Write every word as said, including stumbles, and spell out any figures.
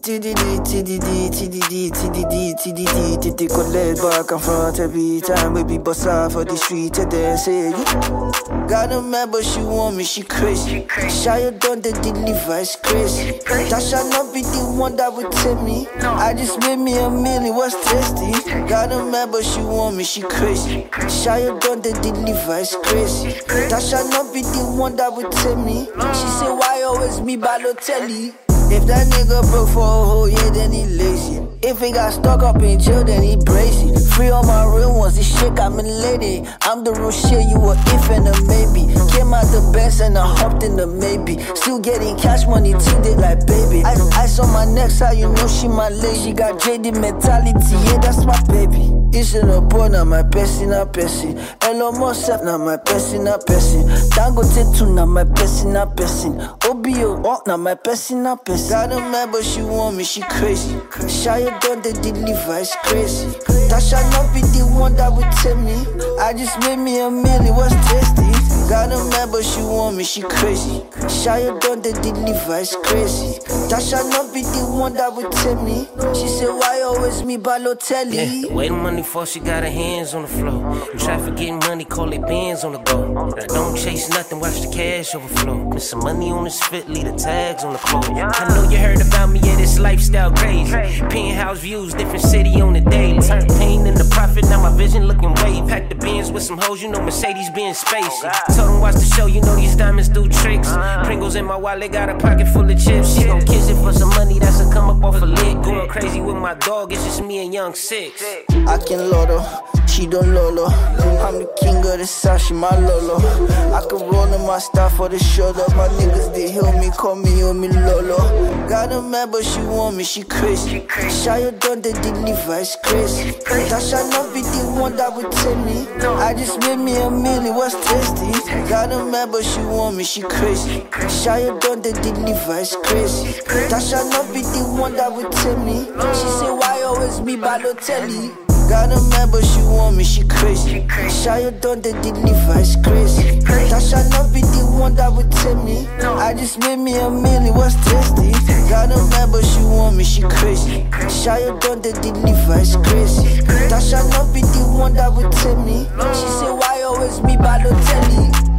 T D D, T D D, T D D, T D D, T D D, T D collect back and front every time we be bust out for the street and then say you got a man but she want me, she crazy. Shy done the deliver, it's crazy. That shall not be the one that would tell me I just made me a million, what's tasty? Got a man but she want me, she crazy. Shy done the deliver, it's crazy. That shall not be the one that would tell me. She say why always me Balotelli? If that nigga broke for a whole year, then he lazy. If he got stuck up in jail, then he brazy. Free all my real ones, this shit got me lady. I'm the real shit, you a if and a maybe. Came out the best and I hopped in the maybe. Still getting cash money today like baby. Ice, ice on my neck, how you know she my lady. She got J D mentality, yeah, that's my baby. It's in a boy, now my bestie, not bestie. Elon Musk, now my bestie, not bestie. Dangote too, now my bestie, not bestie. O B O, oh, now my bestie, not bestie. Got a man, but she want me, she crazy. Shy done the deliver, it's crazy. That shall not be the one that would tell me I just made me a million, what's tasty? Got a man, but she want me, she crazy. Shy done the deliver, it's crazy. That shall not be the one that would tell me. She said, why always me Balotelli? Yeah, the way the money for, she got her hands on the floor. You try for getting money, call it bands on the go. I don't chase nothing, watch the cash overflow. Put some money on his fit, leave the tags on the clothes. I know you heard about me, yeah, this lifestyle crazy. Penthouse views, different city on the daily. Turn pain into profit, now my vision looking way. Pack the Benz with some hoes, you know Mercedes being spacey. Told them watch the show, you know these diamonds do tricks. Pringles in my wallet, got a pocket full of chips. She gon' kiss it for some money, that's a come up off a lick. Going crazy with my dog, it's just me and Young Six. I can lotto, she don't lolo. I'm the king of the south, she my lolo. I can roll in my style for the shoulder. My niggas, they heal me, call me, heal me lolo. Got a man, but she want me, she crazy. Shy done the deliver, it's crazy. That shall not be the one that would tell me I just made me a million, what's tasty? Got a man, but she want me, she crazy. Shy done the deliver, it's crazy. That shall not be the one that would tell me. She say, why always me Balotelli? Got a man, but she want me, she crazy. Shy done the deliver, it's crazy. That shall not be the one that would tell me I just made me a million, what's tasty? Got a man, but she want me, she crazy. Shy done the deliver, it's crazy. That shall not be the one that would tell me. She say, why always me Balotelli?